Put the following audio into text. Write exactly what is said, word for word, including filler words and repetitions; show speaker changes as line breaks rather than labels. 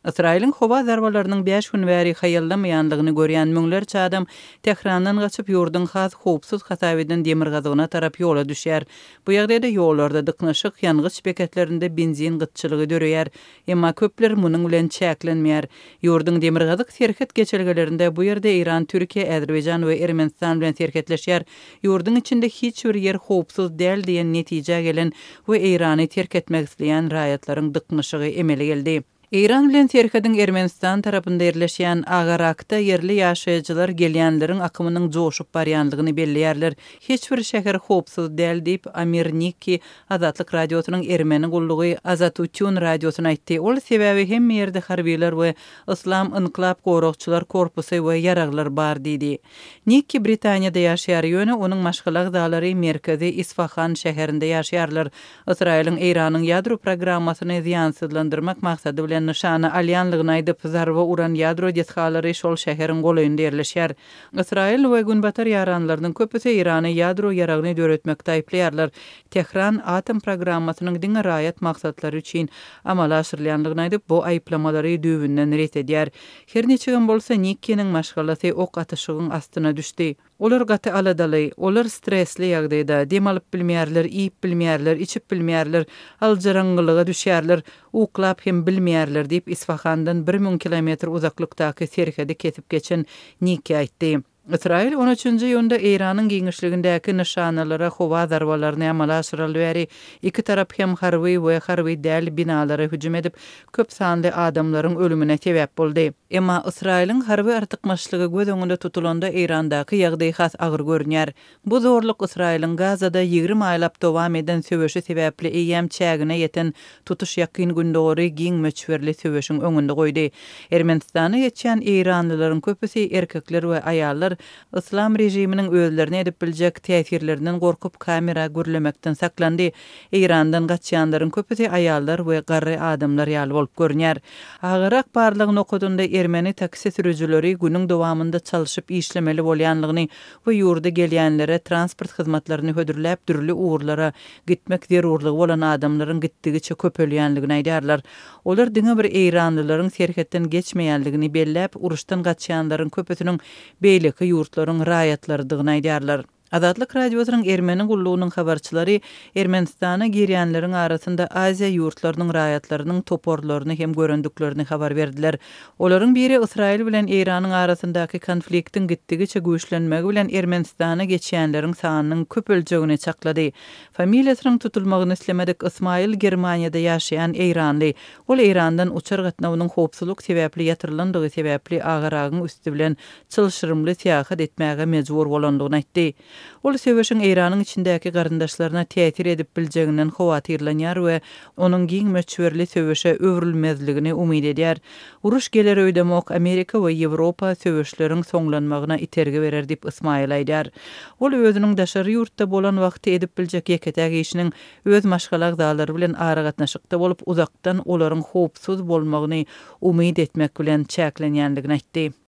Israil'in hova zarbalarının beş gün bäri hayallamayanlygyny görýän müňlerçe adam Tehrandan gaçyp ýurdun has howpsuz Hasaweden demir gazygyna tarap ýola düşýär. Bu ýagdaýda ýollarda dyknaşyk ýangys beketlerinde benzin gytçylygy döreýär. Emma köpler munyň bilen çäklenmeýär. Ýurdun demir gazyk serket geçelgelerinde bu ýerde Iran, Türkiýe, Azerbaýjan we Ermenistan bilen serketleşýär. Ýurdun içinde hiç bir ýer howpsuz däl diýen netije gelen we Irany terk etmek isleýän raýatlaryň dyknaşygy emeli geldi. İran bilen Serkedin Ermenistan tarapynda yerleşýän Agarakda yerli ýaşaýjylar gelýänleriň akymynyň joşup barýanlygyny belliýärler. Hiç bir şäher howpsuz däl diýip Amir Nikki Azatlyk radiosynyň Ermeni gullugy Azatutun radiosyna aýtdy. Ol sebäbi hemme ýerde harbiýler we Islam Inqilab gorukçylar korpusy we ýaraglar bar diýdi. Nikki Britaniýada ýaşaýar ýöne onuň maşgala dağlary merkezi Isfahan şäherinde ýaşaýarlar. Israýlyň Iranyň ýadro programmasyny ziýansızlandyrmak maksady bilen nişana alýanlygyny aýdyp zarba uran ýadro dethalary şol şäheriň golaýynda ýerleşýär. Israil we günbatar ýaranlarynyň köpüsi Irany ýadro ýaragyny döretmekde aýplaýarlar. Tehran atom programmasynyň diňe raýat maksatlary üçin amal aşyrylýanlygyny aýdyp bu aýplamalary düwünden ret edýär. Her neçe gün bolsa Nikki'niň maşgalasy ok atyşygyň astyna düşdi. Olar gaty aladaly, olar stresli ýagdaýda dem alyp bilmeýärler, iýip bilmeýärler, içip bilmeýärler, aljarangylyga düşýärler, uklap hem bilmeýärler diýip Isfahandan bir ming kilometr uzaklykdaky serhede ketip geçen Nikki aýtdy. Israil on üçünji ýylda Iranyň giňişligindäki nişanalara howa zarbalaryny amala aşyrylýary. Iki tarap hem harby we harby däl binalara hüjüm edip köp sanly adamlaryň ölümine sebäp boldy. Emma Israil'in harby artykmaçlygy göz öňünde tutulanda Irandaky ýagdaý has agyr görünýär. Bu zorluk Israil'in Gazada ýygrimi aýlap dowam eden söwüşi sebäpli eýem çägine ýeten tutuş ýakyn gündory giň möçberli söwüşiň öňünde goýdy. Ermenistana ýetýän Iranlylaryň köpüsi erkekler we aýallar İslam rejiminiň özlerini edip biljek täsirlerinden gorkup kamera gürlemekden saklandy. Irandan gaçýanlaryň köpüsi aýallar we garry adamlar ýaly bolup görünýär. Agarak barlygyny okudunda Ermeni taksi sürücüleri günüň dowamında çalışyp işlemeli bolýanlygyny we ýurda gelýänlere transport hyzmatlaryny hödürläp dürli uğurlara gitmek zerurlygy bolan adamlaryň gitdigiçe köpelýänligini aýdarlar. Olar diňe bir Iranlylaryň serhetden geçmeýänligini belläp uruşdan gaçýanlaryň köpüsiniň beýleki ýurtlaryň raýatlarydygyny aýdarlar. Azatlyk radiosynyň Ermeni gullugynyň habarçylary Ermenistana girýänleriň arasynda Aziýa ýurtlarynyň raýatlarynyň toporlaryny hem görendiklerini habar berdiler. Olaryň biri Israil bilen Iranyň arasyndaky konfliktin gitdigiçe güýçlenmegi bilen Ermenistana geçýänleriň sanynyň köpeljegini çaklady. Familiýasynyň tutulmagyny islemedik Ismail Germaniýada ýaşaýan Iranly. Ol Irandan uçar gatnawynyň howpsuzlyk sebäpli ýatyrylandygy sebäpli agaragyň üstü bilen çylşyrymly seýahat etmäge mejbur bolandygyny aýtdy. Ol söwüşiň Iranyň içindäki garyndaşlaryna täsir edip biljeginden howatyrlanýar we onuň giň möçberli söwüşe öwrülmezligini umyd edýär. Uruş geler öýdemok Amerika we Ýewropa söwüşleriň soňlanmagyna itergi berer diýip Ismail aýdar. Ol özüniň daşary ýurtda bolan wagty edip biljek ýeketäk işiniň öz maşgalak dağlary bilen ara gatnaşykda bolup uzakdan olaryň howpsuz bolmagyny umyd etmek bilen çäklenýänligini aýtdy.